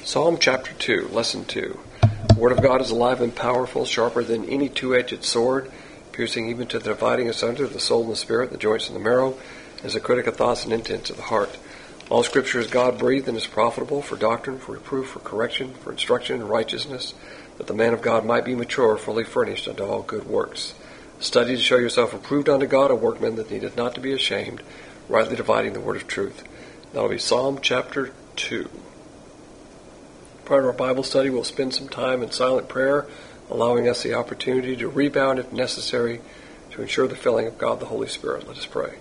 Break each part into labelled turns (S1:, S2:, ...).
S1: Psalm chapter 2, lesson 2. The word of God is alive and powerful, sharper than any two-edged sword, piercing even to the dividing asunder of the soul and the spirit, the joints and the marrow, as a critic of thoughts and intents of the heart. All Scripture is God-breathed and is profitable for doctrine, for reproof, for correction, for instruction in righteousness, that the man of God might be mature, fully furnished unto all good works. Study to show yourself approved unto God, a workman that needeth not to be ashamed, rightly dividing the word of truth. That will be Psalm chapter 2. Part of our Bible study, we'll spend some time in silent prayer, allowing us the opportunity to rebound if necessary to ensure the filling of God the Holy Spirit. Let us pray.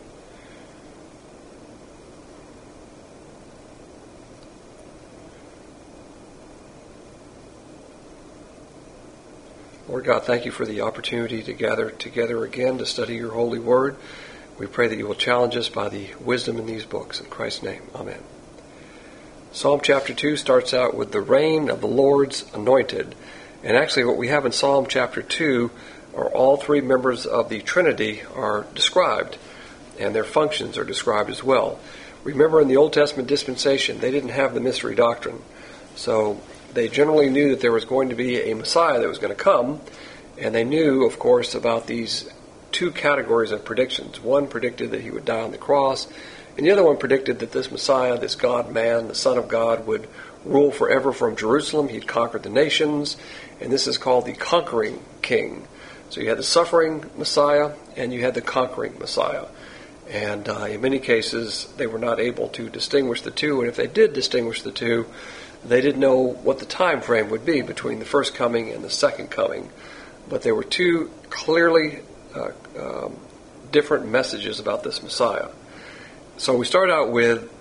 S1: Lord God, thank you for the opportunity to gather together again to study your holy word. We pray that you will challenge us by the wisdom in these books. In Christ's name, amen. Psalm chapter 2 starts out with the reign of the Lord's anointed. And actually what we have in Psalm chapter 2 are all three members of the Trinity are described, and their functions are described as well. Remember, in the Old Testament dispensation, they didn't have the mystery doctrine. So they generally knew that there was going to be a Messiah that was going to come, and they knew, of course, about these two categories of predictions. One predicted that he would die on the cross, and the other one predicted that this Messiah, this God-man, the Son of God, would rule forever from Jerusalem. He'd conquer the nations, and this is called the conquering king. So you had the suffering Messiah, and you had the conquering Messiah. And in many cases, they were not able to distinguish the two, and if they did distinguish the two, they didn't know what the time frame would be between the first coming and the second coming. But there were two clearly different messages about this Messiah. So we start out with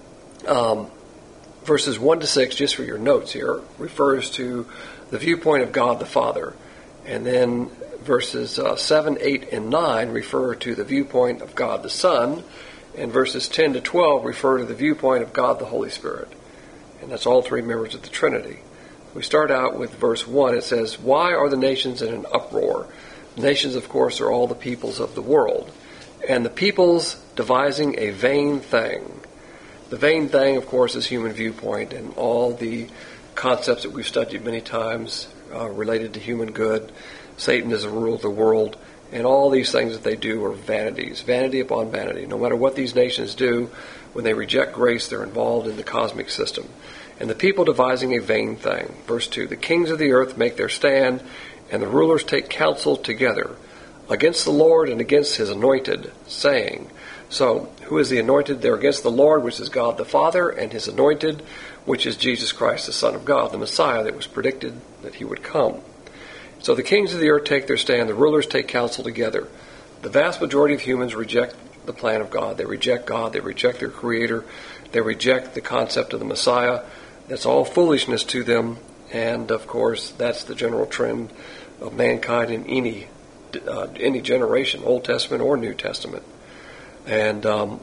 S1: verses 1 to 6, just for your notes here, refers to the viewpoint of God the Father. And then verses 7, 8, and 9 refer to the viewpoint of God the Son. And verses 10 to 12 refer to the viewpoint of God the Holy Spirit. And that's all three members of the Trinity. We start out with verse 1. It says, "Why are the nations in an uproar?" The nations, of course, are all the peoples of the world. "And the peoples devising a vain thing." The vain thing, of course, is human viewpoint, and all the concepts that we've studied many times related to human good. Satan is the ruler of the world, and all these things that they do are vanities, vanity upon vanity. No matter what these nations do, when they reject grace, they're involved in the cosmic system. "And the people devising a vain thing." Verse 2, "The kings of the earth make their stand, and the rulers take counsel together against the Lord and against his anointed, saying." So, who is the anointed? They're against the Lord, which is God the Father, and his anointed, which is Jesus Christ, the Son of God, the Messiah that was predicted that he would come. So the kings of the earth take their stand, the rulers take counsel together. The vast majority of humans reject the plan of God. They reject God, they reject their Creator, they reject the concept of the Messiah. That's all foolishness to them, and of course that's the general trend of mankind in any generation, Old Testament or New Testament. And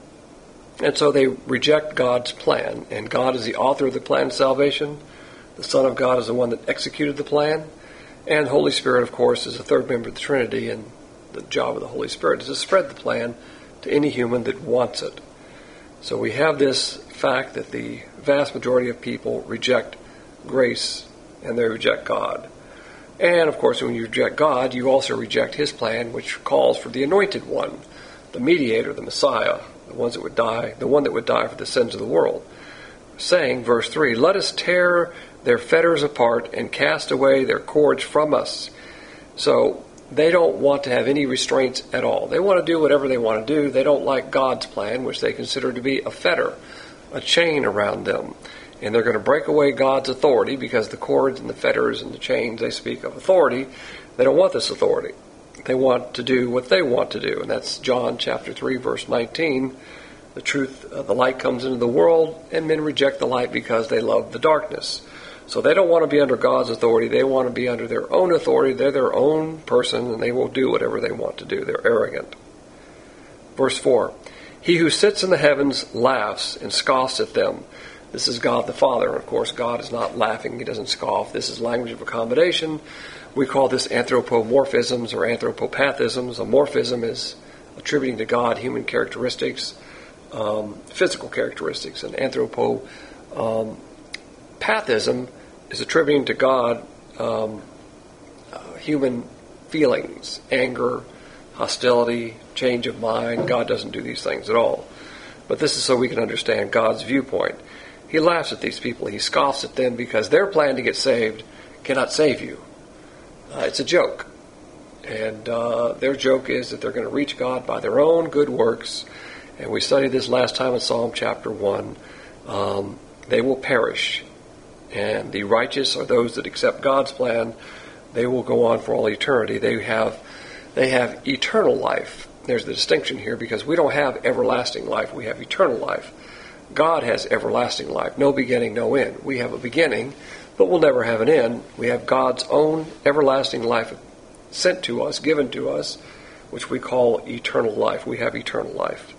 S1: so they reject God's plan, and God is the author of the plan of salvation. The Son of God is the one that executed the plan, and the Holy Spirit, of course, is the third member of the Trinity, and the job of the Holy Spirit is to spread the plan to any human that wants it. So we have this fact that the vast majority of people reject grace, and they reject God. And, of course, when you reject God, you also reject his plan, which calls for the anointed one, the mediator, the Messiah, the one that would die for the sins of the world. Saying, verse 3, "Let us tear their fetters apart and cast away their cords from us." So they don't want to have any restraints at all. They want to do whatever they want to do. They don't like God's plan, which they consider to be a fetter, a chain around them. And they're going to break away God's authority, because the cords and the fetters and the chains, they speak of authority. They don't want this authority. They want to do what they want to do. And that's John chapter 3, verse 19. The truth, the light comes into the world, and men reject the light because they love the darkness. So they don't want to be under God's authority. They want to be under their own authority. They're their own person, and they will do whatever they want to do. They're arrogant. Verse 4, "He who sits in the heavens laughs and scoffs at them." This is God the Father. And of course, God is not laughing. He doesn't scoff. This is language of accommodation. We call this anthropomorphisms or anthropopathisms. A morphism is attributing to God human characteristics, physical characteristics, and Pathism is attributing to God human feelings, anger, hostility, change of mind. God doesn't do these things at all. But this is so we can understand God's viewpoint. He laughs at these people. He scoffs at them because their plan to get saved cannot save you. It's a joke. And their joke is that they're going to reach God by their own good works. And we studied this last time in Psalm chapter 1. They will perish. And the righteous are those that accept God's plan. They will go on for all eternity. They have eternal life. There's the distinction here because we don't have everlasting life. We have eternal life. God has everlasting life. No beginning, no end. We have a beginning, but we'll never have an end. We have God's own everlasting life sent to us, given to us, which we call eternal life. We have eternal life.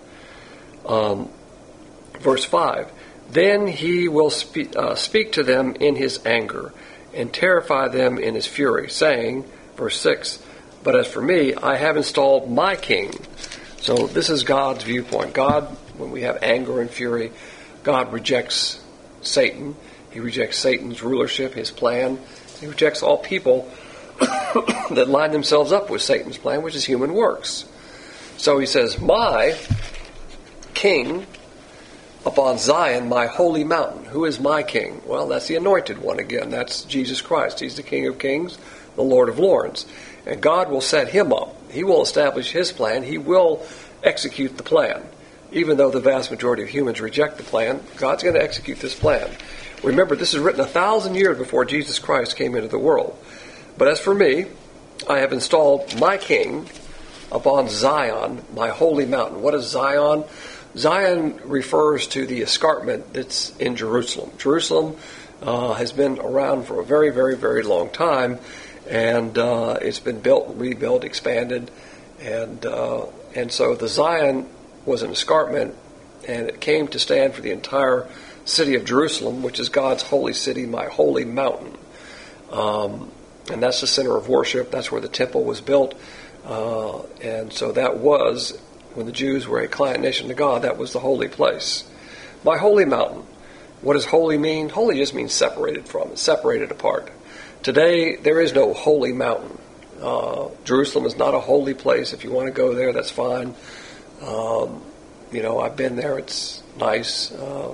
S1: Verse 5, then he will speak to them in his anger and terrify them in his fury, saying, verse 6, but as for me, I have installed my king. So this is God's viewpoint. God, when we have anger and fury, God rejects Satan. He rejects Satan's rulership, his plan. He rejects all people that line themselves up with Satan's plan, which is human works. So he says, my king upon Zion, my holy mountain. Who is my king? Well, that's the anointed one again. That's Jesus Christ. He's the King of kings, the Lord of lords. And God will set him up. He will establish his plan. He will execute the plan. Even though the vast majority of humans reject the plan, God's going to execute this plan. Remember, this is written 1,000 years before Jesus Christ came into the world. But as for me, I have installed my king upon Zion, my holy mountain. What is Zion? Zion refers to the escarpment that's in Jerusalem. Jerusalem has been around for a very, very, very long time, and it's been built, rebuilt, expanded, and so the Zion was an escarpment, and it came to stand for the entire city of Jerusalem, which is God's holy city, my holy mountain. And that's the center of worship. That's where the temple was built. And so that was, when the Jews were a client nation to God, that was the holy place. My holy mountain. What does holy mean? Holy just means separated from. It's separated apart. Today, there is no holy mountain. Jerusalem is not a holy place. If you want to go there, that's fine. I've been there. It's nice.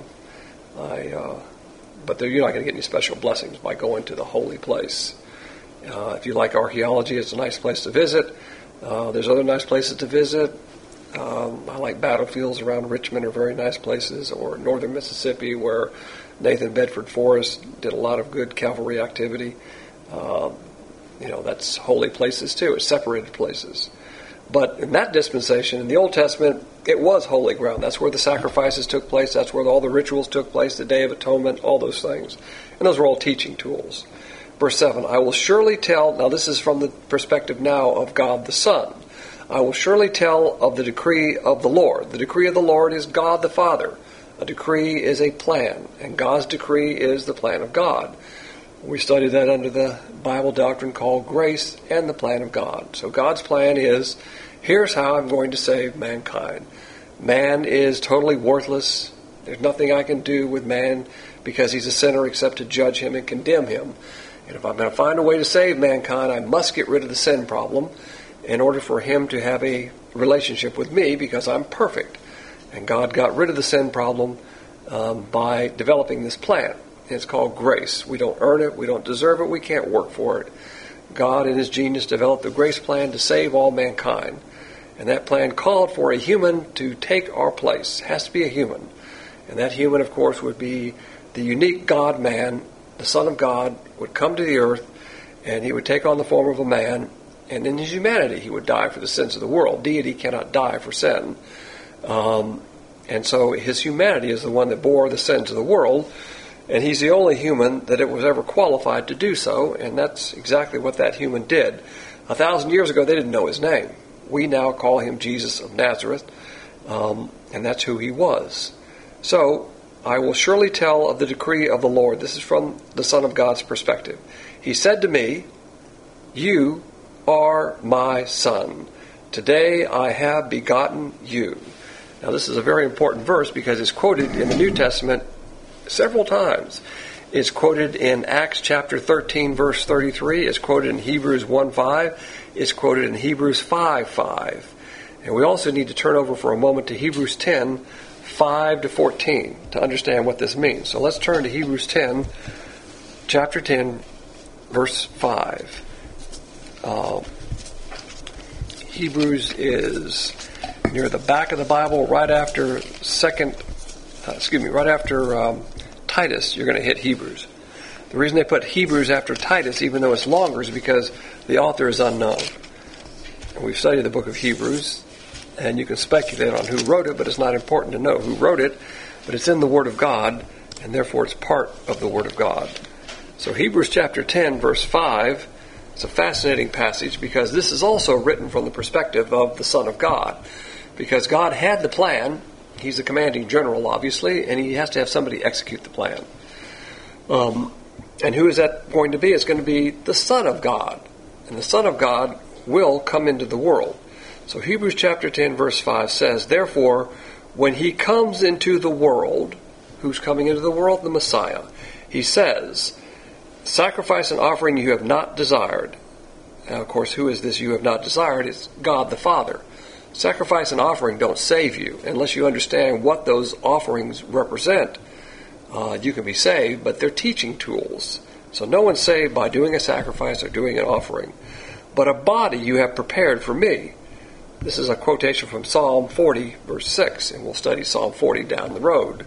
S1: But you're not going to get any special blessings by going to the holy place. If you like archaeology, it's a nice place to visit. There's other nice places to visit. I like battlefields around Richmond are very nice places, or northern Mississippi where Nathan Bedford Forrest did a lot of good cavalry activity. That's holy places too. It's separated places. But in that dispensation, in the Old Testament, it was holy ground. That's where the sacrifices took place. That's where all the rituals took place, the Day of Atonement, all those things. And those were all teaching tools. Verse 7, I will surely tell, now this is from the perspective now of God the Son. I will surely tell of the decree of the Lord. The decree of the Lord is God the Father. A decree is a plan, and God's decree is the plan of God. We studied that under the Bible doctrine called grace and the plan of God. So God's plan is, here's how I'm going to save mankind. Man is totally worthless. There's nothing I can do with man because he's a sinner except to judge him and condemn him. And if I'm going to find a way to save mankind, I must get rid of the sin problem in order for him to have a relationship with me because I'm perfect. And God got rid of the sin problem by developing this plan. It's called grace. We don't earn it. We don't deserve it. We can't work for it. God in his genius developed the grace plan to save all mankind. And that plan called for a human to take our place. It has to be a human. And that human, of course, would be the unique God-man. The Son of God would come to the earth, and he would take on the form of a man, and in his humanity he would die for the sins of the world. Deity cannot die for sin. And so his humanity is the one that bore the sins of the world, and he's the only human that it was ever qualified to do so, and that's exactly what that human did. 1,000 years ago, they didn't know his name. We now call him Jesus of Nazareth, and that's who he was. So, I will surely tell of the decree of the Lord. This is from the Son of God's perspective. He said to me, you are my son. Today I have begotten you. Now, this is a very important verse because it's quoted in the New Testament several times. It's quoted in Acts chapter 13, verse 33. It's quoted in Hebrews 1:5. It's quoted in Hebrews 5:5. And we also need to turn over for a moment to Hebrews 10:5 to 14 to understand what this means. So let's turn to Hebrews 10, chapter 10, verse 5. Hebrews is near the back of the Bible, right after Titus. You're going to hit Hebrews. The reason they put Hebrews after Titus, even though it's longer, is because the author is unknown. And we've studied the book of Hebrews, and you can speculate on who wrote it, but it's not important to know who wrote it. But it's in the Word of God, and therefore it's part of the Word of God. So Hebrews chapter 10, verse 5, it's a fascinating passage because this is also written from the perspective of the Son of God. Because God had the plan. He's the commanding general, obviously, and he has to have somebody execute the plan. And who is that going to be? It's going to be the Son of God. And the Son of God will come into the world. So Hebrews chapter 10, verse 5 says, "Therefore, when he comes into the world," who's coming into the world? The Messiah. He says, "Sacrifice and offering you have not desired." Now, of course, who is this you have not desired? It's God the Father. Sacrifice and offering don't save you unless you understand what those offerings represent. You can be saved, but they're teaching tools. So no one's saved by doing a sacrifice or doing an offering. "But a body you have prepared for me." This is a quotation from Psalm 40, verse 6, and we'll study Psalm 40 down the road.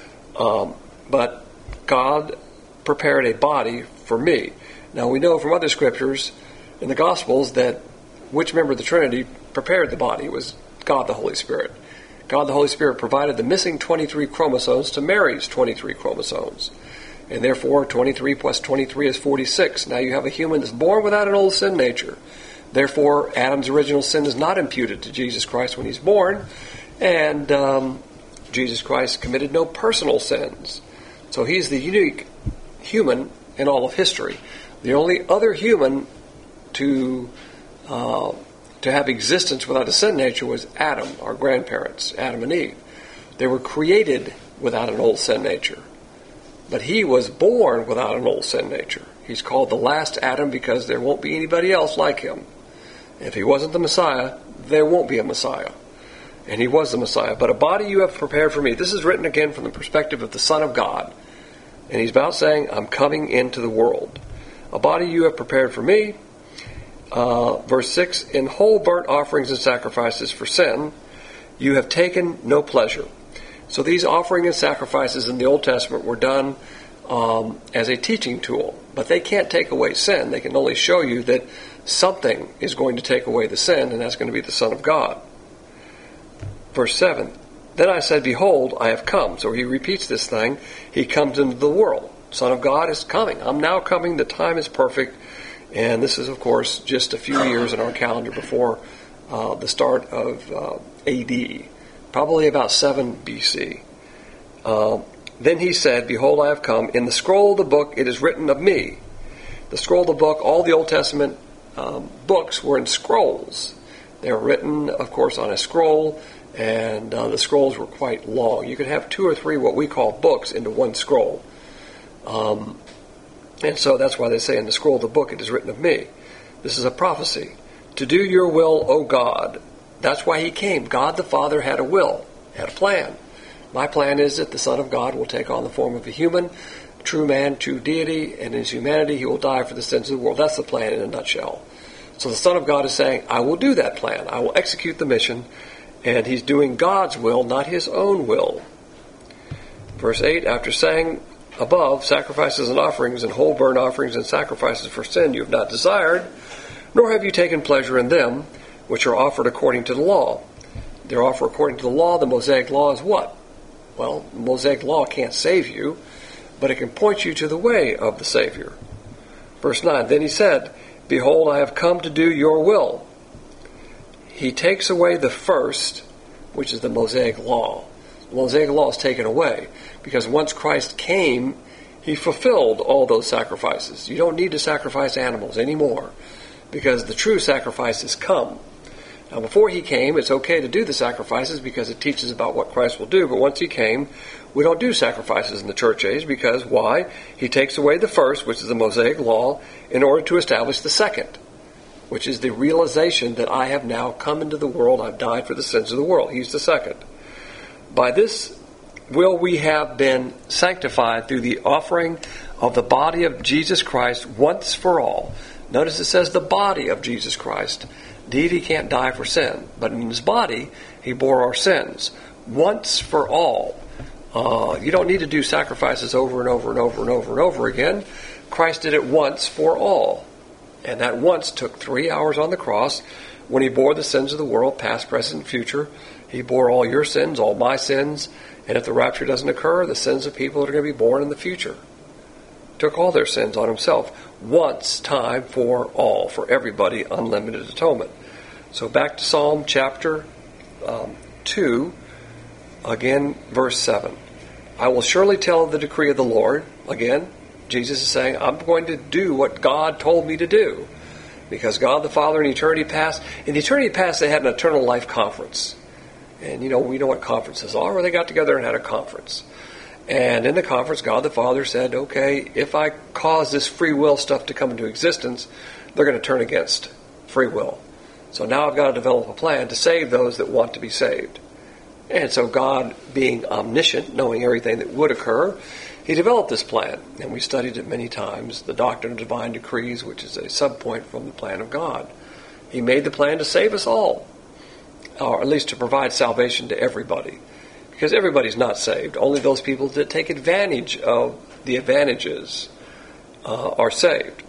S1: But God prepared a body for me. Now we know from other scriptures in the Gospels that which member of the Trinity prepared the body? It was God the Holy Spirit. God the Holy Spirit provided the missing 23 chromosomes to Mary's 23 chromosomes. And therefore 23 plus 23 is 46. Now you have a human that's born without an old sin nature. Therefore Adam's original sin is not imputed to Jesus Christ when he's born. And Jesus Christ committed no personal sins. So he's the unique human in all of history. The only other human to have existence without a sin nature was Adam, our grandparents, Adam and Eve. They were created without an old sin nature. But he was born without an old sin nature. He's called the last Adam because there won't be anybody else like him. If he wasn't the Messiah, there won't be a Messiah. And he was the Messiah. "But a body you have prepared for me." This is written again from the perspective of the Son of God. And he's about saying, I'm coming into the world. "A body you have prepared for me." Verse 6, "In whole burnt offerings and sacrifices for sin, you have taken no pleasure." So these offerings and sacrifices in the Old Testament were done as a teaching tool. But they can't take away sin. They can only show you that something is going to take away the sin, and that's going to be the Son of God. Verse 7, "Then I said, behold, I have come." So he repeats this thing. He comes into the world. Son of God is coming. I'm now coming. The time is perfect. And this is, of course, just a few years in our calendar before the start of AD, probably about 7 BC. "Then he said, behold, I have come. In the scroll of the book it is written of me." The scroll of the book, all the Old Testament books were in scrolls. They were written, of course, on a scroll, and the scrolls were quite long. You could have 2 or 3 what we call books into one scroll. And so that's why they say in the scroll of the book it is written of me. This is a prophecy. "To do your will, O God." That's why he came. God the Father had a will, had a plan. My plan is that the Son of God will take on the form of a human, true man, true deity, and in his humanity he will die for the sins of the world. That's the plan in a nutshell. So the Son of God is saying, I will do that plan. I will execute the mission. And he's doing God's will, not his own will. Verse 8, "After saying above, sacrifices and offerings and whole burnt offerings and sacrifices for sin you have not desired, nor have you taken pleasure in them, which are offered according to the law." They're offered according to the law. The Mosaic law is what? Well, the Mosaic law can't save you, but it can point you to the way of the Savior. Verse 9, "Then he said, behold, I have come to do your will." He takes away the first, which is the Mosaic law. The Mosaic law is taken away because once Christ came, he fulfilled all those sacrifices. You don't need to sacrifice animals anymore because the true sacrifice has come. Now, before he came, it's okay to do the sacrifices because it teaches about what Christ will do. But once he came, we don't do sacrifices in the church age because, why? He takes away the first, which is the Mosaic law, in order to establish the second, which is the realization that I have now come into the world. I've died for the sins of the world. He's the second. By this will we have been sanctified through the offering of the body of Jesus Christ once for all. Notice it says the body of Jesus Christ. Indeed, he can't die for sin, but in his body, he bore our sins once for all. You don't need to do sacrifices over and over and over and over and over again. Christ did it once for all. And that once took 3 hours on the cross when he bore the sins of the world, past, present, and future. He bore all your sins, all my sins, and if the rapture doesn't occur, the sins of people that are going to be born in the future. Took all their sins on himself. Once time for all, for everybody, unlimited atonement. So back to Psalm chapter 2, again, verse 7. I will surely tell the decree of the Lord. Again, Jesus is saying, I'm going to do what God told me to do. Because God the Father in eternity past, they had an eternal life conference. And we know what conferences are, where they got together and had a conference. And in the conference, God the Father said, okay, if I cause this free will stuff to come into existence, they're going to turn against free will. So now I've got to develop a plan to save those that want to be saved. And so God, being omniscient, knowing everything that would occur, he developed this plan. And we studied it many times, the doctrine of divine decrees, which is a subpoint from the plan of God. He made the plan to save us all, or at least to provide salvation to everybody. Because everybody's not saved. Only those people that take advantage of the advantages are saved.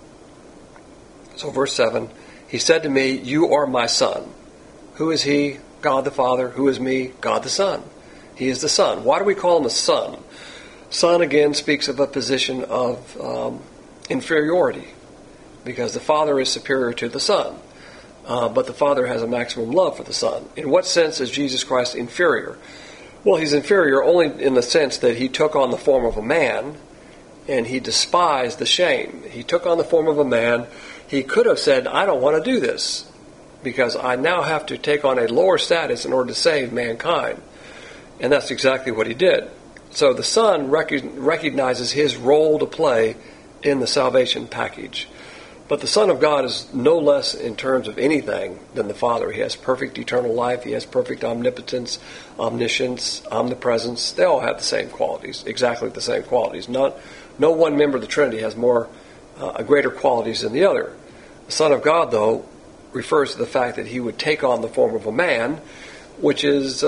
S1: So verse 7, he said to me, you are my son. Who is he? God the Father. Who is me? God the Son. He is the Son. Why do we call him a son? Son, again, speaks of a position of inferiority. Because the Father is superior to the Son. But the Father has a maximum love for the Son. In what sense is Jesus Christ inferior? Well, he's inferior only in the sense that he took on the form of a man, and he despised the shame. He took on the form of a man. He could have said, I don't want to do this, because I now have to take on a lower status in order to save mankind. And that's exactly what he did. So the Son recognizes his role to play in the salvation package. But the Son of God is no less in terms of anything than the Father. He has perfect eternal life. He has perfect omnipotence, omniscience, omnipresence. They all have the same qualities, exactly the same qualities. No one member of the Trinity has greater qualities than the other. The Son of God, though, refers to the fact that he would take on the form of a man, which is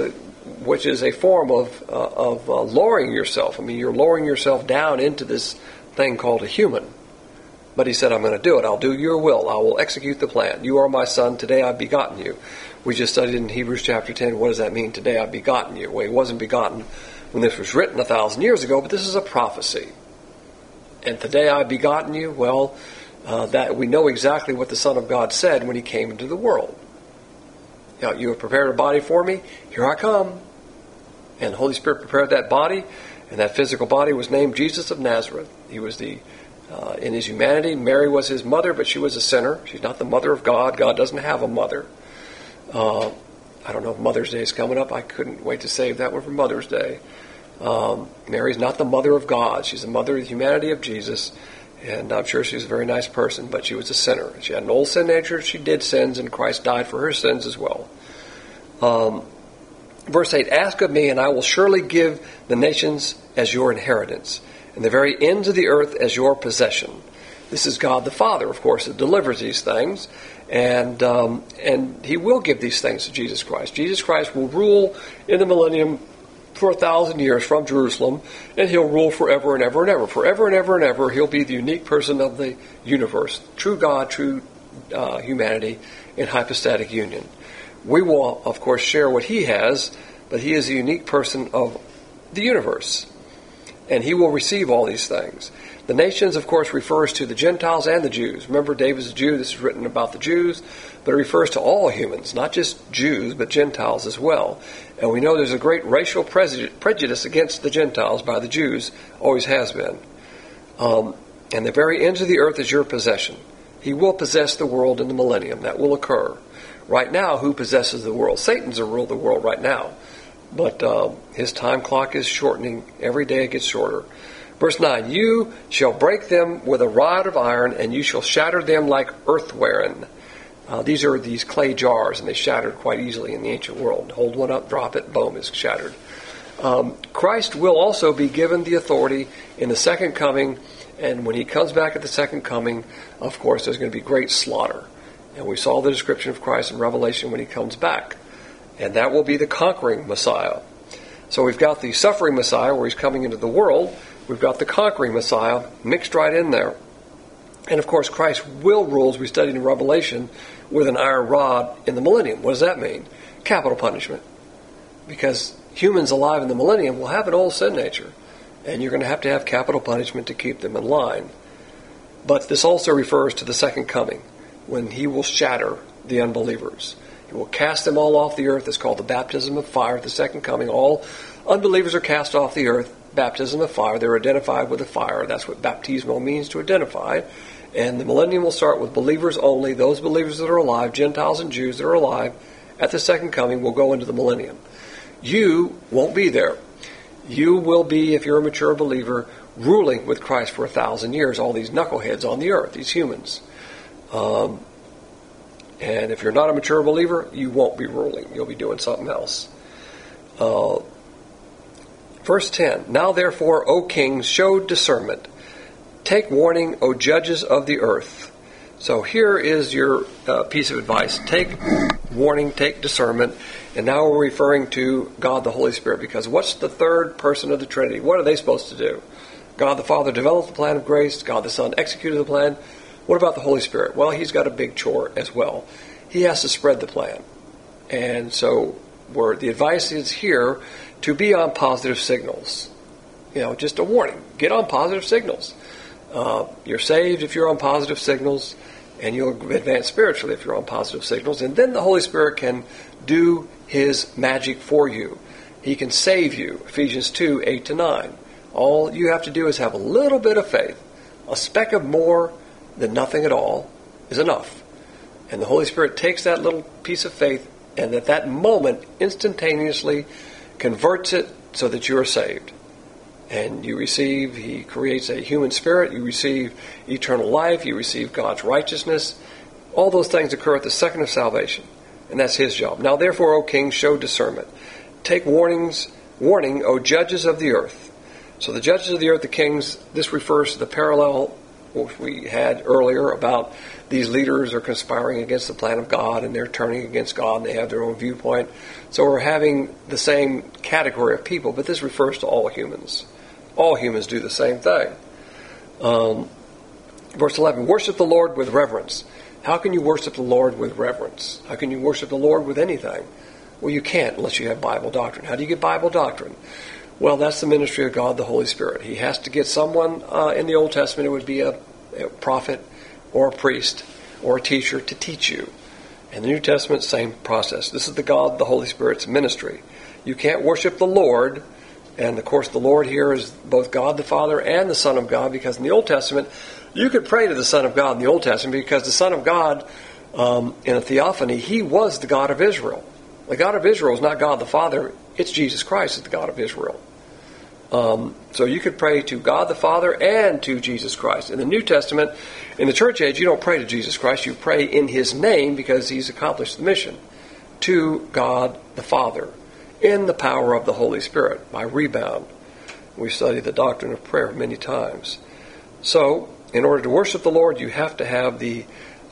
S1: a form of lowering yourself. I mean, you're lowering yourself down into this thing called a human. But he said, I'm going to do it. I'll do your will. I will execute the plan. You are my son. Today I've begotten you. We just studied in Hebrews chapter 10. What does that mean? Today I've begotten you. Well, he wasn't begotten when this was written 1,000 years ago, but this is a prophecy. And today I've begotten you. Well, that we know exactly what the Son of God said when he came into the world. You have prepared a body for me. Here I come. And the Holy Spirit prepared that body. And that physical body was named Jesus of Nazareth. He was in his humanity, Mary was his mother, but she was a sinner. She's not the mother of God. God doesn't have a mother. I don't know if Mother's Day is coming up. I couldn't wait to save that one for Mother's Day. Mary's not the mother of God. She's the mother of the humanity of Jesus. And I'm sure she's a very nice person, but she was a sinner. She had an old sin nature. She did sins, and Christ died for her sins as well. Verse 8, ask of me, and I will surely give the nations as your inheritance, and the very ends of the earth as your possession. This is God the Father, of course, that delivers these things, and he will give these things to Jesus Christ. Jesus Christ will rule in the millennium for 1,000 years from Jerusalem, and he'll rule forever and ever and ever. Forever and ever and ever, he'll be the unique person of the universe. True God, true humanity in hypostatic union. We will, of course, share what he has, but he is the unique person of the universe. And he will receive all these things. The nations, of course, refers to the Gentiles and the Jews. Remember, David's a Jew. This is written about the Jews. But it refers to all humans, not just Jews, but Gentiles as well. And we know there's a great racial prejudice against the Gentiles by the Jews. Always has been. And the very ends of the earth is your possession. He will possess the world in the millennium. That will occur. right now who possesses the world. Satan's the rule of the world right now. But his time clock is shortening. Every day it gets shorter. Verse 9, you shall break them with a rod of iron, and you shall shatter them like earthwaren. These are these clay jars, and they shattered quite easily in the ancient world. Hold one up, drop it, boom, it's shattered. Christ will also be given the authority in the second coming, and when he comes back at the second coming, of course, there's going to be great slaughter. And we saw the description of Christ in Revelation when he comes back. And that will be the conquering Messiah. So we've got the suffering Messiah where he's coming into the world. We've got the conquering Messiah mixed right in there. And of course, Christ will rule, as we studied in Revelation, with an iron rod in the millennium. What does that mean? Capital punishment. Because humans alive in the millennium will have an old sin nature. And you're going to have capital punishment to keep them in line. But this also refers to the second coming, when he will shatter the unbelievers. He will cast them all off the earth. It's called the baptism of fire at the second coming. All unbelievers are cast off the earth. Baptism of fire. They're identified with the fire. That's what baptismal means, to identify. And the millennium will start with believers only. Those believers that are alive, Gentiles and Jews that are alive, at the second coming will go into the millennium. You won't be there. You will be, if you're a mature believer, ruling with Christ for 1,000 years, all these knuckleheads on the earth, these humans. And if you're not a mature believer, you won't be ruling. You'll be doing something else. Verse 10, now therefore, O kings, show discernment. Take warning, O judges of the earth. So here is your piece of advice. Take warning, take discernment. And now we're referring to God the Holy Spirit, because what's the third person of the Trinity? What are they supposed to do? God the Father developed the plan of grace. God the Son executed the plan. What about the Holy Spirit? Well, he's got a big chore as well. He has to spread the plan. And so the advice is here to be on positive signals. Just a warning. Get on positive signals. You're saved if you're on positive signals, and you'll advance spiritually if you're on positive signals. And then the Holy Spirit can do his magic for you. He can save you. Ephesians 2, 8-9. All you have to do is have a little bit of faith. A speck of more than nothing at all is enough. And the Holy Spirit takes that little piece of faith and at that moment instantaneously converts it so that you are saved. And you receive, he creates a human spirit, you receive eternal life, you receive God's righteousness. All those things occur at the second of salvation. And that's his job. Now therefore, O kings, show discernment. Take warning, O judges of the earth. So the judges of the earth, the kings, this refers to the parallel which we had earlier about these leaders are conspiring against the plan of God and they're turning against God and they have their own viewpoint. So we're having the same category of people, but this refers to all humans. All humans do the same thing. Verse 11, worship the Lord with reverence. How can you worship the Lord with reverence? How can you worship the Lord with anything? Well, you can't unless you have Bible doctrine. How do you get Bible doctrine? Well, that's the ministry of God, the Holy Spirit. He has to get someone in the Old Testament, it would be a prophet or a priest or a teacher to teach you. In the New Testament, same process. This is the God, the Holy Spirit's ministry. You can't worship the Lord, and of course the Lord here is both God the Father and the Son of God, because in the Old Testament, you could pray to the Son of God in the Old Testament because the Son of God, in a theophany, he was the God of Israel. The God of Israel is not God the Father, it's Jesus Christ is the God of Israel. So you could pray to God the Father and to Jesus Christ. In the New Testament, in the church age, you don't pray to Jesus Christ. You pray in his name because he's accomplished the mission. To God the Father in the power of the Holy Spirit by rebound. We study the doctrine of prayer many times. So, in order to worship the Lord, you have to have the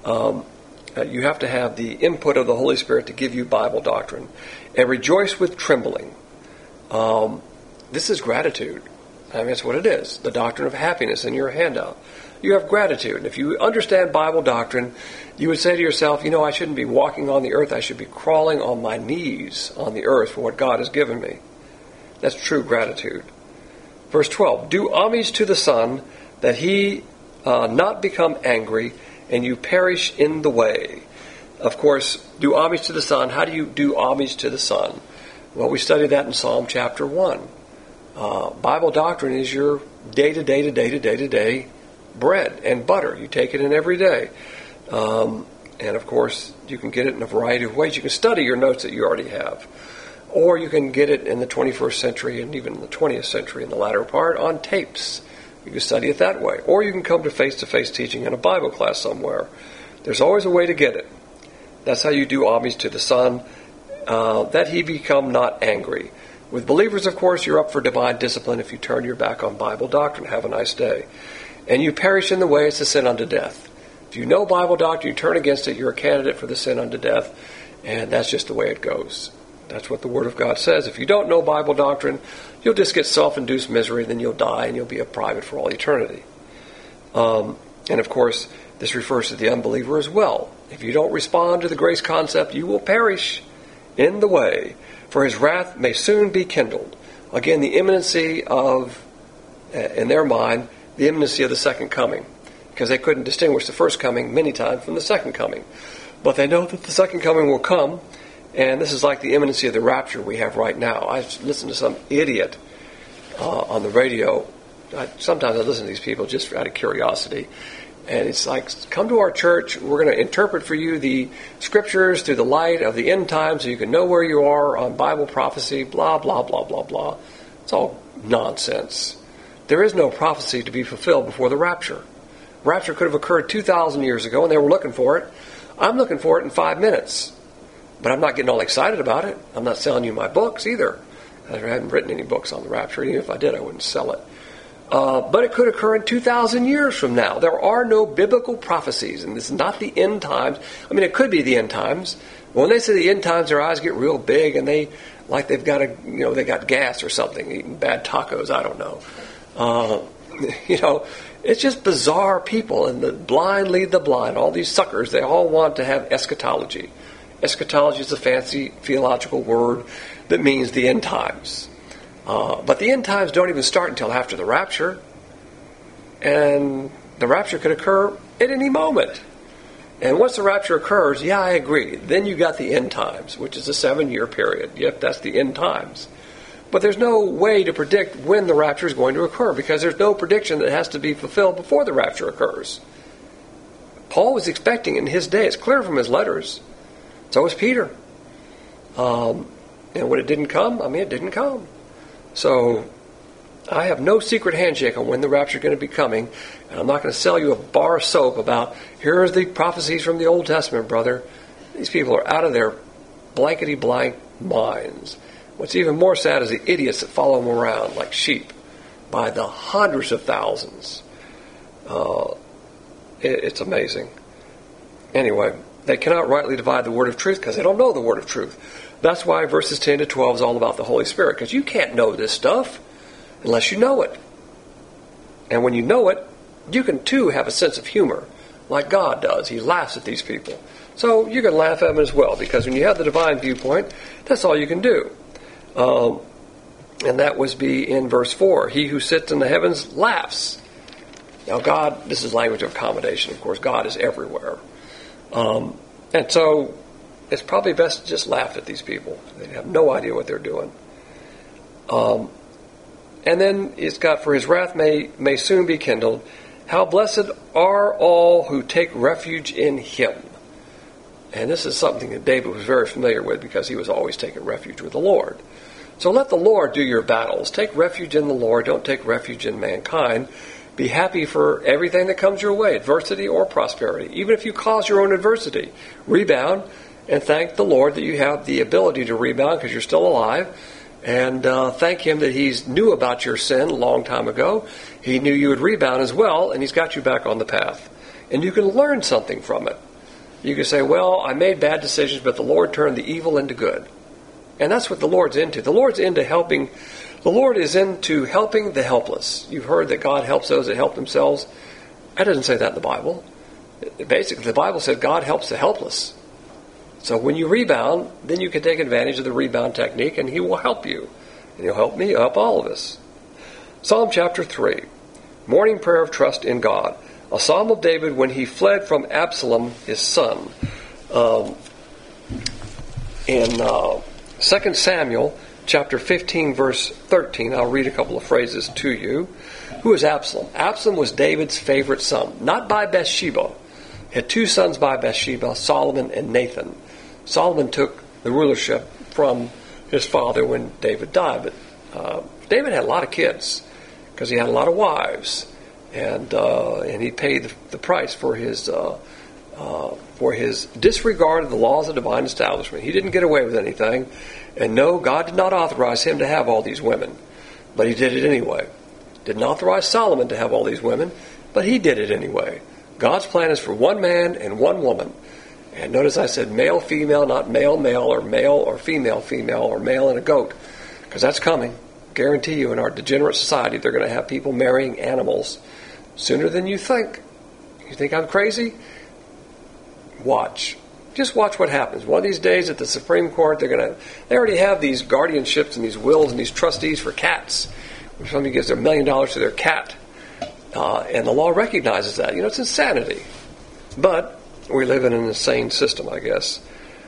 S1: input of the Holy Spirit to give you Bible doctrine. And rejoice with trembling. This is gratitude. I mean, that's what it is. The doctrine of happiness in your handout. You have gratitude. If you understand Bible doctrine, you would say to yourself, I shouldn't be walking on the earth. I should be crawling on my knees on the earth for what God has given me. That's true gratitude. Verse 12, do homage to the Son, that he not become angry, and you perish in the way. Of course, do homage to the Son. How do you do homage to the Son? Well, we studied that in Psalm chapter 1. Bible doctrine is your day-to-day bread and butter. You take it in every day. And of course, you can get it in a variety of ways. You can study your notes that you already have. Or you can get it in the 21st century and even in the 20th century in the latter part on tapes. You can study it that way. Or you can come to face-to-face teaching in a Bible class somewhere. There's always a way to get it. That's how you do homage to the Son, that he become not angry. With believers, of course, you're up for divine discipline if you turn your back on Bible doctrine. Have a nice day. And you perish in the way, it's a sin unto death. If you know Bible doctrine, you turn against it, you're a candidate for the sin unto death. And that's just the way it goes. That's what the Word of God says. If you don't know Bible doctrine, you'll just get self-induced misery, then you'll die, and you'll be a private for all eternity. And of course, this refers to the unbeliever as well. If you don't respond to the grace concept, you will perish in the way, for his wrath may soon be kindled. Again, the imminency of, in their mind, the imminency of the second coming, because they couldn't distinguish the first coming many times from the second coming. But they know that the second coming will come, and this is like the imminency of the rapture we have right now. I listen to some idiot on the radio. Sometimes I listen to these people just out of curiosity. And it's like, come to our church. We're going to interpret for you the scriptures through the light of the end times so you can know where you are on Bible prophecy, blah, blah, blah, blah, blah. It's all nonsense. There is no prophecy to be fulfilled before the rapture. Rapture could have occurred 2,000 years ago, and they were looking for it. I'm looking for it in 5 minutes. But I'm not getting all excited about it. I'm not selling you my books either. I haven't written any books on the rapture. Even if I did, I wouldn't sell it. But it could occur in 2,000 years from now. There are no biblical prophecies, and this is not the end times. I mean, it could be the end times. When they say the end times, their eyes get real big, and they've got they got gas or something, eating bad tacos. I don't know. It's just bizarre people, and the blind lead the blind. All these suckers, they all want to have eschatology. Eschatology is a fancy theological word that means the end times. But the end times don't even start until after the rapture. And the rapture could occur at any moment. And once the rapture occurs, yeah, I agree. Then you got the end times, which is a 7-year period. Yep, that's the end times. But there's no way to predict when the rapture is going to occur, because there's no prediction that has to be fulfilled before the rapture occurs. Paul was expecting in his day. It's clear from his letters. So was Peter. And when it didn't come, it didn't come. So I have no secret handshake on when the rapture is going to be coming. And I'm not going to sell you a bar of soap about, here's the prophecies from the Old Testament, brother. These people are out of their blankety-blank minds. What's even more sad is the idiots that follow them around like sheep by the hundreds of thousands. It's amazing. Anyway, they cannot rightly divide the word of truth because they don't know the word of truth. That's why verses 10 to 12 is all about the Holy Spirit, because you can't know this stuff unless you know it. And when you know it, you can too have a sense of humor, like God does. He laughs at these people. So you can laugh at them as well, because when you have the divine viewpoint, that's all you can do. And that was be in verse 4. He who sits in the heavens laughs. Now God, this is language of accommodation, of course. God is everywhere. And so it's probably best to just laugh at these people. They have no idea what they're doing. And then it's got, for his wrath may soon be kindled. How blessed are all who take refuge in him. And this is something that David was very familiar with, because he was always taking refuge with the Lord. So let the Lord do your battles. Take refuge in the Lord. Don't take refuge in mankind. Be happy for everything that comes your way, adversity or prosperity. Even if you cause your own adversity, rebound and thank the Lord that you have the ability to rebound because you're still alive. And thank him that he knew about your sin a long time ago. He knew you would rebound as well, and he's got you back on the path. And you can learn something from it. You can say, well, I made bad decisions, but the Lord turned the evil into good. And that's what the Lord's into. The Lord's into helping. The Lord is into helping the helpless. You've heard that God helps those that help themselves. That doesn't say that in the Bible. Basically, the Bible said God helps the helpless. So when you rebound, then you can take advantage of the rebound technique, and he will help you. And he'll help me, help all of us. Psalm chapter 3. Morning prayer of trust in God. A psalm of David when he fled from Absalom, his son. In 2 Samuel chapter 15, verse 13, I'll read a couple of phrases to you. Who is Absalom? Absalom was David's favorite son. Not by Bathsheba, had two sons by Bathsheba, Solomon and Nathan. Solomon took the rulership from his father when David died, but David had a lot of kids because he had a lot of wives, and he paid the price for his disregard of the laws of divine establishment. He didn't get away with anything, and no, God did not authorize him to have all these women, but he did it anyway. Didn't authorize Solomon to have all these women, but he did it anyway. God's plan is for one man and one woman. And notice I said male, female, not male, male, or female, female, or male and a goat, because that's coming. Guarantee you, in our degenerate society, they're going to have people marrying animals sooner than you think. You think I'm crazy? Watch. Just watch what happens. One of these days at the Supreme Court, they already have these guardianships and these wills and these trustees for cats. If somebody gives their $1 million to their cat, and the law recognizes that. It's insanity. But we live in an insane system, I guess.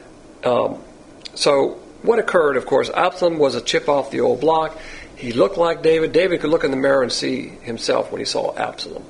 S1: So what occurred, of course, Absalom was a chip off the old block. He looked like David. David could look in the mirror and see himself when he saw Absalom.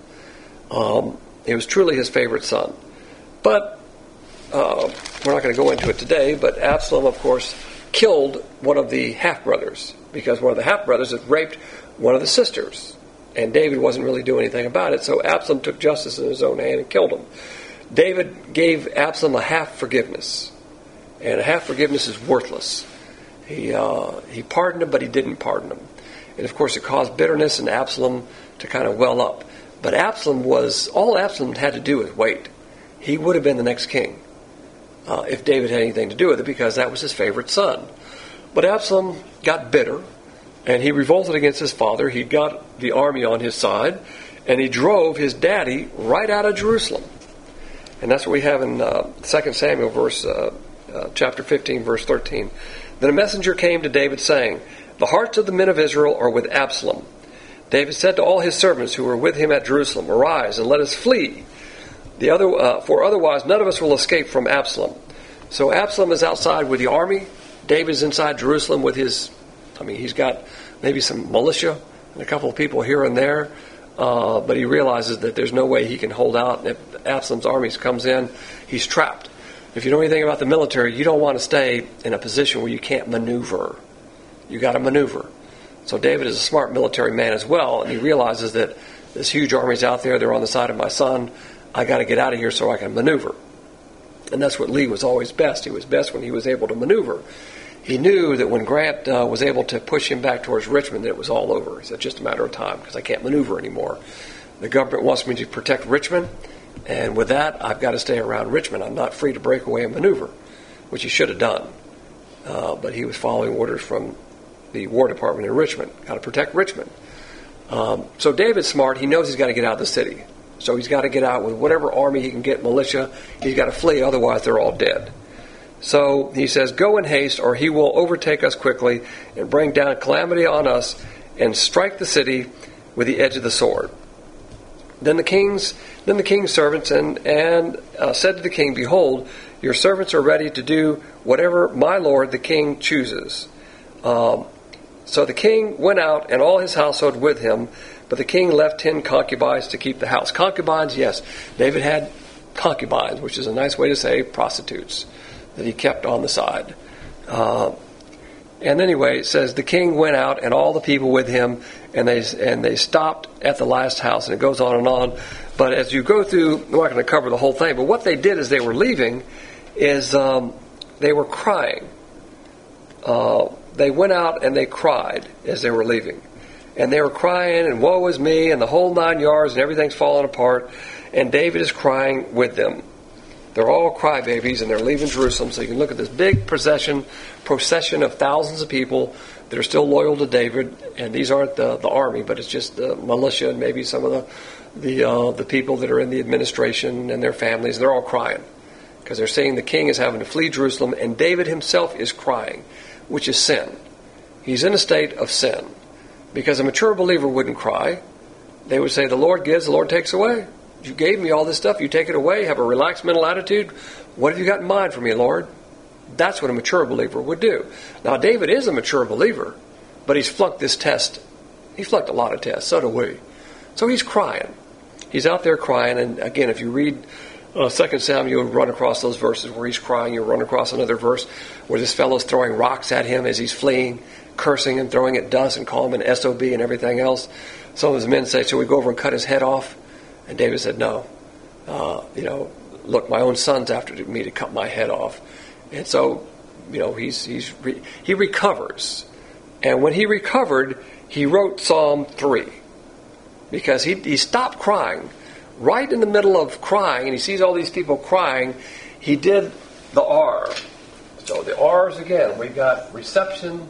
S1: He was truly his favorite son. But we're not going to go into it today, but Absalom, of course, killed one of the half-brothers, because one of the half-brothers had raped one of the sisters, and David wasn't really doing anything about it, so Absalom took justice in his own hand and killed him. David gave Absalom a half-forgiveness, and a half-forgiveness is worthless. He pardoned him, but he didn't pardon him. And, of course, it caused bitterness in Absalom to kind of well up. But all Absalom had to do was wait. He would have been the next king if David had anything to do with it, because that was his favorite son. But Absalom got bitter, and he revolted against his father. He got the army on his side, and he drove his daddy right out of Jerusalem. And that's what we have in 2 Samuel chapter 15, verse 13. Then a messenger came to David, saying, "The hearts of the men of Israel are with Absalom." David said to all his servants who were with him at Jerusalem, "Arise, and let us flee. For otherwise none of us will escape from Absalom." So Absalom is outside with the army. David's inside Jerusalem with he's got maybe some militia and a couple of people here and there. But he realizes that there's no way he can hold out. And if Absalom's army comes in, he's trapped. If you know anything about the military, you don't want to stay in a position where you can't maneuver. You got to maneuver. So David is a smart military man as well, and he realizes that this huge army's out there. They're on the side of my son. I got to get out of here so I can maneuver. And that's what Lee was always best. He was best when he was able to maneuver. He knew that when Grant was able to push him back towards Richmond, that it was all over. He said, just a matter of time, because I can't maneuver anymore. The government wants me to protect Richmond, and with that, I've got to stay around Richmond. I'm not free to break away and maneuver, which he should have done. But he was following orders from the War Department in Richmond. Got to protect Richmond. So David's smart. He knows he's got to get out of the city. So he's got to get out with whatever army he can get, militia. He's got to flee, otherwise they're all dead. So he says, "Go in haste, or he will overtake us quickly and bring down calamity on us and strike the city with the edge of the sword." Then the king's servants and said to the king, "Behold, your servants are ready to do whatever my lord the king chooses." So the king went out and all his household with him, but the king left 10 concubines to keep the house. Concubines, yes, David had concubines, which is a nice way to say prostitutes, that he kept on the side. And anyway, it says the king went out and all the people with him, and they stopped at the last house, and it goes on and on. But as you go through, I'm not going to cover the whole thing, but what they did as they were leaving is they were crying. They went out and they cried as they were leaving. And they were crying, and woe is me, and the whole 9 yards, and everything's falling apart. And David is crying with them. They're all crybabies, and they're leaving Jerusalem. So you can look at this big procession of thousands of people that are still loyal to David. And these aren't the army, but it's just the militia and maybe some of the people that are in the administration and their families. They're all crying because they're saying the king is having to flee Jerusalem, and David himself is crying, which is sin. He's in a state of sin because a mature believer wouldn't cry. They would say, "The Lord gives, the Lord takes away. You gave me all this stuff, you take it away, have a relaxed mental attitude. What have you got in mind for me, Lord?" That's what a mature believer would do. Now, David is a mature believer, but he's flunked this test. He flunked a lot of tests, so do we. So he's crying. He's out there crying, and again, if you read 2 Samuel, you'll run across those verses where he's crying. You'll run across another verse where this fellow's throwing rocks at him as he's fleeing, cursing and throwing at dust and calling him an SOB and everything else. Some of his men say, "Shall we go over and cut his head off?" And David said, "No. Look, my own son's after me to cut my head off." And so, he recovers. And when he recovered, he wrote Psalm 3. Because he stopped crying. Right in the middle of crying, and he sees all these people crying, he did the R. So the R's again, we've got reception,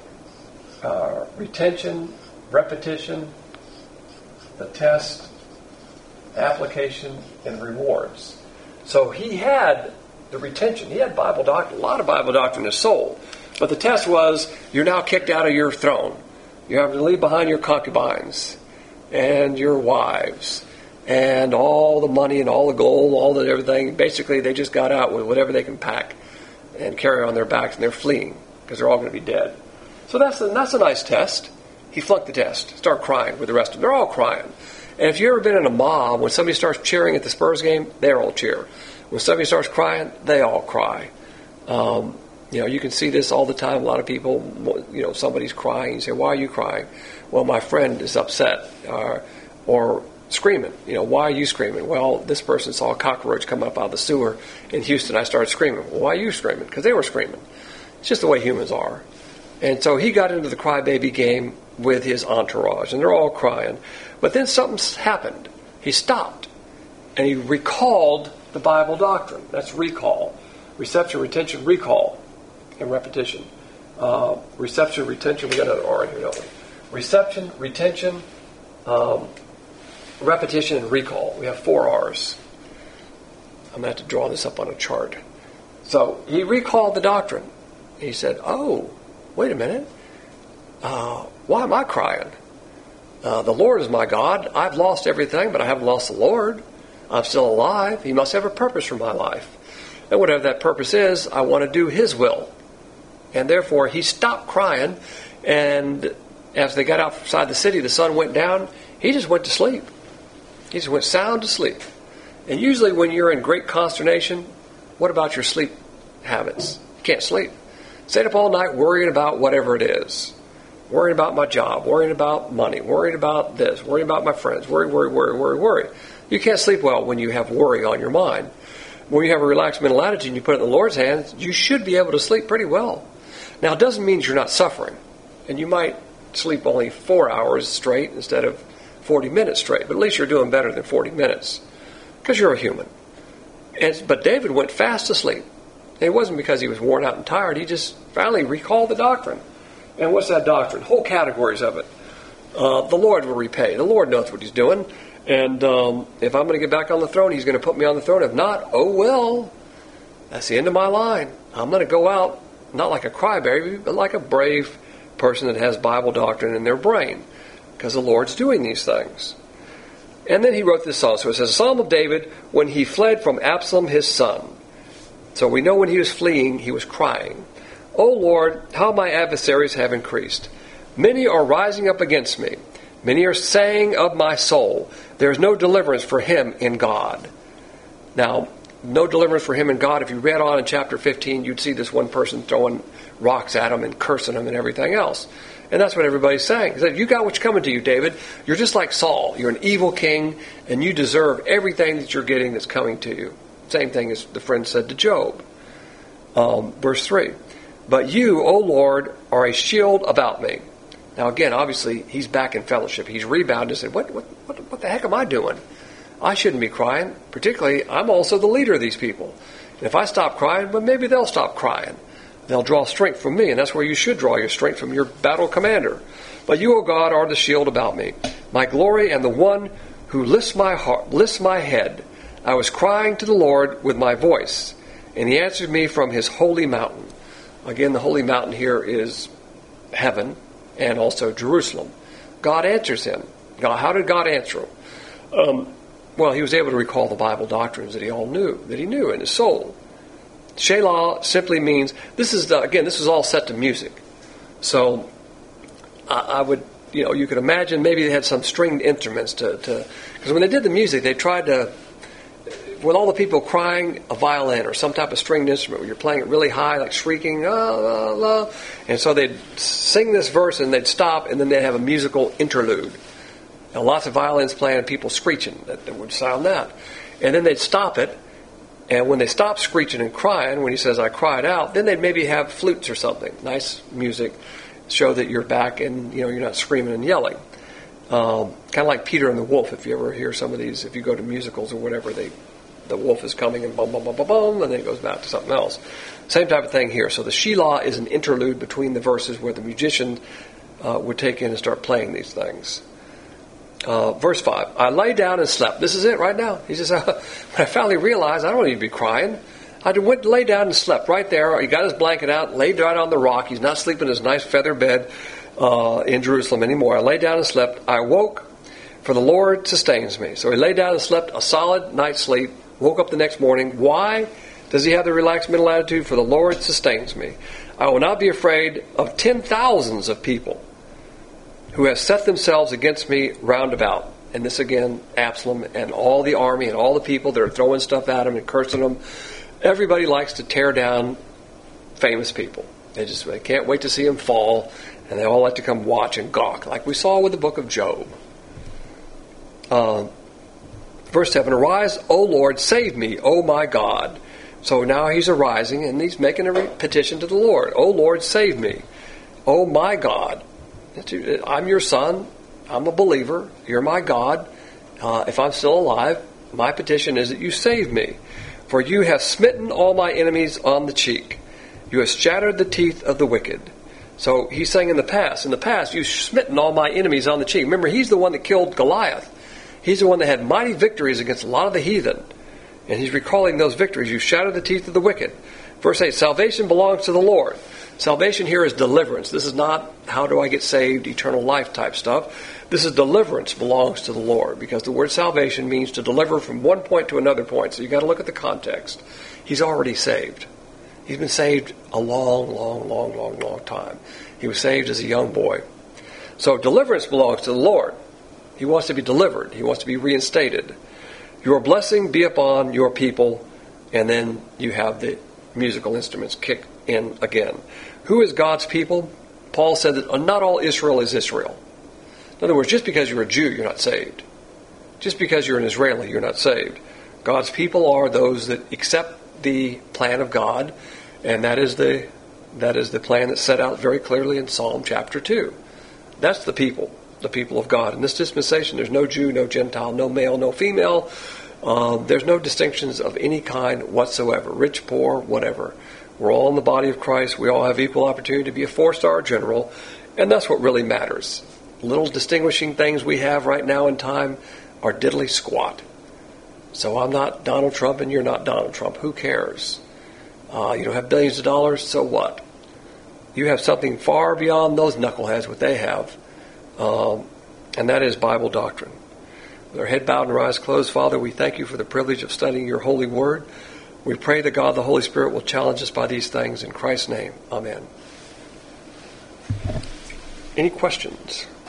S1: retention, repetition, the test, application, and rewards. So he had the retention. He had Bible doctrine, a lot of Bible doctrine in his soul. But the test was, you're now kicked out of your throne. You have to leave behind your concubines and your wives and all the money and all the gold, all the everything. Basically, they just got out with whatever they can pack and carry on their backs, and they're fleeing because they're all going to be dead. So that's a nice test. He flunked the test. Started crying with the rest of them. They're all crying. And if you've ever been in a mob, when somebody starts cheering at the Spurs game, they all cheer. When somebody starts crying, they all cry. You can see this all the time. A lot of people, somebody's crying. You say, "Why are you crying?" "Well, my friend is upset." Or screaming. "Why are you screaming?" "Well, this person saw a cockroach come up out of the sewer in Houston. I started screaming." "Well, why are you screaming?" "Because they were screaming." It's just the way humans are. And so he got into the crybaby game with his entourage, and they're all crying. But then something happened. He stopped, and he recalled the Bible doctrine. That's recall. Reception, retention, recall, and repetition. Reception, retention, we got another R in here, don't we? Reception, retention, repetition, and recall. We have 4 R's. I'm going to have to draw this up on a chart. So he recalled the doctrine. He said, "Oh, wait a minute. Why am I crying? The Lord is my God. I've lost everything, but I haven't lost the Lord. I'm still alive. He must have a purpose for my life. And whatever that purpose is, I want to do His will." And therefore, he stopped crying, and as they got outside the city, the sun went down. He just went to sleep. He just went sound asleep. And usually when you're in great consternation, what about your sleep habits? You can't sleep. Stayed up all night worrying about whatever it is. Worrying about my job, worrying about money, worrying about this, worrying about my friends, worry. You can't sleep well when you have worry on your mind. When you have a relaxed mental attitude and you put it in the Lord's hands, you should be able to sleep pretty well. Now, it doesn't mean you're not suffering. And you might sleep only 4 hours straight instead of 40 minutes straight. But at least you're doing better than 40 minutes. Because you're a human. But David went fast asleep. And it wasn't because he was worn out and tired. He just finally recalled the doctrine. And what's that doctrine? Whole categories of it. The Lord will repay. The Lord knows what He's doing. And if I'm going to get back on the throne, He's going to put me on the throne. If not, oh well. That's the end of my line. I'm going to go out, not like a crybaby, but like a brave person that has Bible doctrine in their brain. Because the Lord's doing these things. And then he wrote this psalm. So it says, a psalm of David when he fled from Absalom his son. So we know when he was fleeing, he was crying. O Lord, how my adversaries have increased. Many are rising up against me. Many are saying of my soul, there is no deliverance for him in God. Now, no deliverance for him in God. If you read on in chapter 15, you'd see this one person throwing rocks at him and cursing him and everything else. And that's what everybody's saying. He said, you got what's coming to you, David. You're just like Saul. You're an evil king, and you deserve everything that you're getting that's coming to you. Same thing as the friend said to Job. Verse 3. But you, O Lord, are a shield about me. Now again, obviously, he's back in fellowship. He's rebounded and said, what the heck am I doing? I shouldn't be crying. Particularly, I'm also the leader of these people. And if I stop crying, well, maybe they'll stop crying. They'll draw strength from me, and that's where you should draw your strength, from your battle commander. But you, O God, are the shield about me, my glory, and the one who lifts my head. I was crying to the Lord with my voice, and he answered me from his holy mountain. Again, the holy mountain here is heaven and also Jerusalem. God answers him. How did God answer him? Well, he was able to recall the Bible doctrines that he knew in his soul. Shelah simply means, this is all set to music. So I would, you could imagine maybe they had some stringed instruments because when they did the music, they tried to with all the people crying a violin or some type of stringed instrument where you're playing it really high, like shrieking, ah, la, la. And so they'd sing this verse and they'd stop, and then they'd have a musical interlude. Now, lots of violins playing and people screeching that would sound that. And then they'd stop it, and when they stopped screeching and crying, when he says, I cried out, then they'd maybe have flutes or something, nice music, show that you're back and you're not screaming and yelling. Kind of like Peter and the Wolf, if you ever hear some of these, if you go to musicals or whatever, the wolf is coming and bum, bum, bum, bum, bum, and then it goes back to something else. Same type of thing here. So the Shelah is an interlude between the verses where the musician would take in and start playing these things. Verse 5, I lay down and slept. This is it right now. He says, when I finally realized I don't need to be crying, I went to lay down and slept right there. He got his blanket out, laid right on the rock. He's not sleeping in his nice feather bed in Jerusalem anymore. I lay down and slept. I woke, for the Lord sustains me. So he lay down and slept a solid night's sleep, woke up the next morning. Why does he have the relaxed mental attitude? For the Lord sustains me. I will not be afraid of 10,000s of people who have set themselves against me round about. And this again, Absalom and all the army and all the people that are throwing stuff at him and cursing him. Everybody likes to tear down famous people. They can't wait to see them fall, and they all like to come watch and gawk, like we saw with the book of Job. Verse 7, arise, O Lord, save me, O my God. So now he's arising, and he's making a petition to the Lord. O Lord, save me, O my God. I'm your son. I'm a believer. You're my God. If I'm still alive, my petition is that you save me. For you have smitten all my enemies on the cheek. You have shattered the teeth of the wicked. So he's saying in the past, you've smitten all my enemies on the cheek. Remember, he's the one that killed Goliath. He's the one that had mighty victories against a lot of the heathen. And he's recalling those victories. You shattered the teeth of the wicked. Verse 8, salvation belongs to the Lord. Salvation here is deliverance. This is not how do I get saved, eternal life type stuff. This is deliverance belongs to the Lord, because the word salvation means to deliver from one point to another point. So you've got to look at the context. He's already saved. He's been saved a long time. He was saved as a young boy. So deliverance belongs to the Lord. He wants to be delivered. He wants to be reinstated. Your blessing be upon your people. And then you have the musical instruments kick in again. Who is God's people? Paul said that not all Israel is Israel. In other words, just because you're a Jew, you're not saved. Just because you're an Israeli, you're not saved. God's people are those that accept the plan of God, and that is the plan that's set out very clearly in Psalm chapter 2. That's the people of God. In this dispensation, there's no Jew, no Gentile, no male, no female. There's no distinctions of any kind whatsoever, rich, poor, whatever. We're all in the body of Christ. We all have equal opportunity to be a 4-star general, and that's what really matters. Little distinguishing things we have right now in time are diddly squat. So I'm not Donald Trump and you're not Donald Trump. Who cares? You don't have billions of dollars, so what? You have something far beyond those knuckleheads, what they have. And that is Bible doctrine. With our head bowed and our eyes closed, Father, we thank you for the privilege of studying your holy word. We pray that God the Holy Spirit will challenge us by these things. In Christ's name, amen. Any questions?